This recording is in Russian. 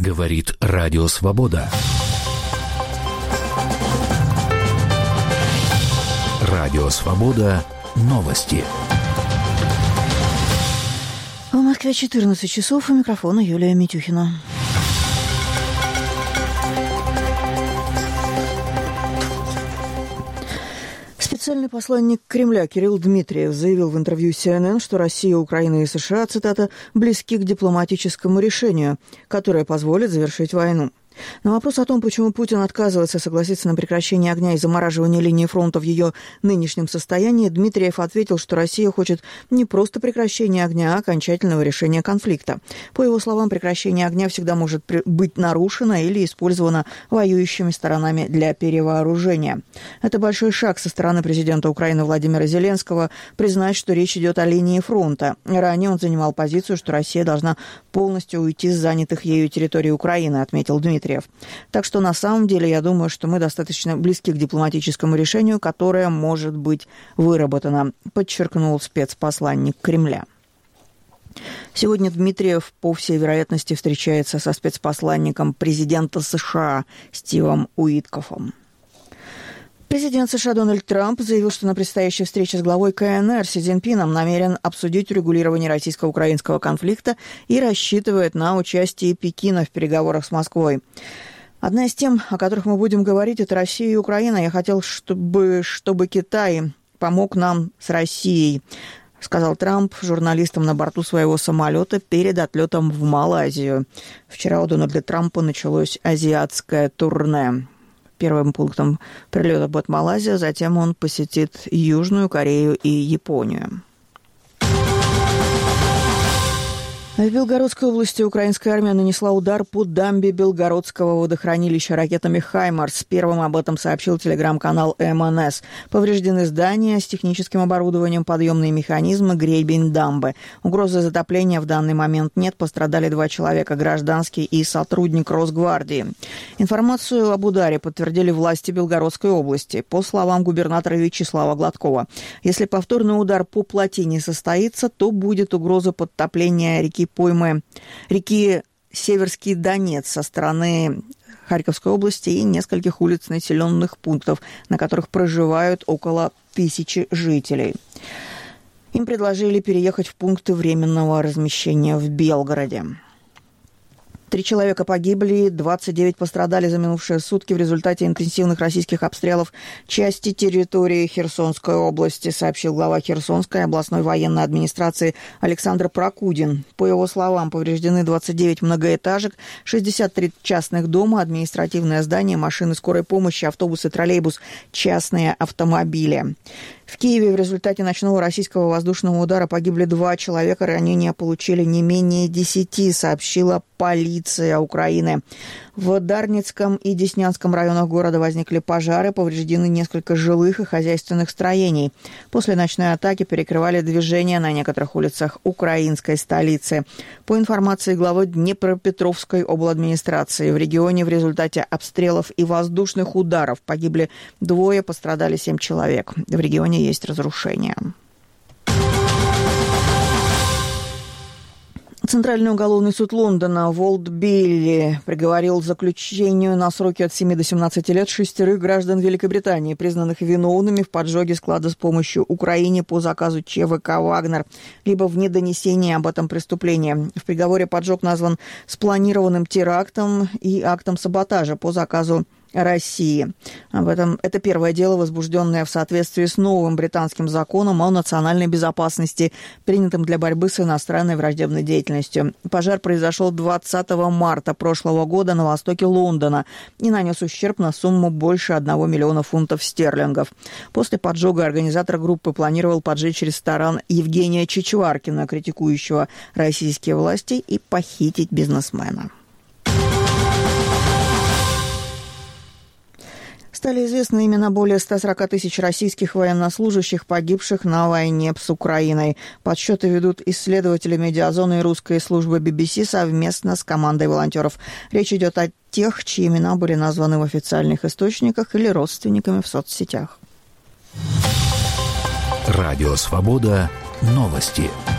Говорит Радио Свобода. Радио Свобода. Новости. В Москве 14 часов. У микрофона Юлия Митюхина. Специальный посланник Кремля Кирилл Дмитриев заявил в интервью CNN, что Россия, Украина и США, цитата, «близки к дипломатическому решению, которое позволит завершить войну». На вопрос о том, почему Путин отказывается согласиться на прекращение огня и замораживание линии фронта в ее нынешнем состоянии, Дмитриев ответил, что Россия хочет не просто прекращения огня, а окончательного решения конфликта. По его словам, прекращение огня всегда может быть нарушено или использовано воюющими сторонами для перевооружения. Это большой шаг со стороны президента Украины Владимира Зеленского признать, что речь идет о линии фронта. Ранее он занимал позицию, что Россия должна полностью уйти с занятых ею территорий Украины, отметил Дмитриев. Так что на самом деле я думаю, что мы достаточно близки к дипломатическому решению, которое может быть выработано, подчеркнул спецпосланник Кремля. Сегодня Дмитриев, по всей вероятности, встречается со спецпосланником президента США Стивом Уиткофом. Президент США Дональд Трамп заявил, что на предстоящей встрече с главой КНР Си Цзиньпином намерен обсудить урегулирование российско-украинского конфликта и рассчитывает на участие Пекина в переговорах с Москвой. Одна из тем, о которых мы будем говорить, это Россия и Украина. Я хотел, чтобы Китай помог нам с Россией, сказал Трамп журналистам на борту своего самолета перед отлетом в Малайзию. Вчера у Дональда Трампа началось азиатское турне. Первым пунктом прилета будет Малайзия, затем он посетит Южную Корею и Японию. В Белгородской области украинская армия нанесла удар по дамбе Белгородского водохранилища ракетами «Хаймарс». Первым об этом сообщил телеграм-канал МНС. Повреждены здания с техническим оборудованием, подъемные механизмы, гребень дамбы. Угрозы затопления в данный момент нет. Пострадали 2 человека, гражданский и сотрудник Росгвардии. Информацию об ударе подтвердили власти Белгородской области. По словам губернатора Вячеслава Гладкова, если повторный удар по плотине состоится, то будет угроза подтопления реки Северский Донец со стороны Харьковской области и нескольких улиц населенных пунктов, на которых проживают около 1000 жителей. Им предложили переехать в пункты временного размещения в Белгороде. 3 человека погибли, 29 пострадали за минувшие сутки в результате интенсивных российских обстрелов части территории Херсонской области, сообщил глава Херсонской областной военной администрации Александр Прокудин. По его словам, повреждены 29 многоэтажек, 63 частных дома, административное здание, машины скорой помощи, автобусы, троллейбус, частные автомобили. В Киеве в результате ночного российского воздушного удара погибли 2 человека, ранения получили не менее 10, сообщила полиция Украины. В Дарницком и Деснянском районах города возникли пожары, повреждены несколько жилых и хозяйственных строений. После ночной атаки перекрывали движение на некоторых улицах украинской столицы. По информации главы Днепропетровской обладминистрации, в регионе в результате обстрелов и воздушных ударов погибли 2, пострадали 7 человек. В регионе есть разрушения. Центральный уголовный суд Лондона в Олд-Бейли приговорил к заключению на сроки от 7 до 17 лет 6 граждан Великобритании, признанных виновными в поджоге склада с помощью Украине по заказу ЧВК «Вагнер», либо в недонесении об этом преступлении. В приговоре поджог назван спланированным терактом и актом саботажа по заказу России. Это первое дело, возбужденное в соответствии с новым британским законом о национальной безопасности, принятым для борьбы с иностранной враждебной деятельностью. Пожар произошел 20 марта прошлого года на востоке Лондона и нанес ущерб на сумму больше 1 миллиона фунтов стерлингов. После поджога организатор группы планировал поджечь ресторан Евгения Чичваркина, критикующего российские власти, и похитить бизнесмена. Стали известны имена более 140 тысяч российских военнослужащих, погибших на войне с Украиной. Подсчеты ведут исследователи медиазоны и русской службы BBC совместно с командой волонтеров. Речь идет о тех, чьи имена были названы в официальных источниках или родственниками в соцсетях. Радио «Свобода». Новости.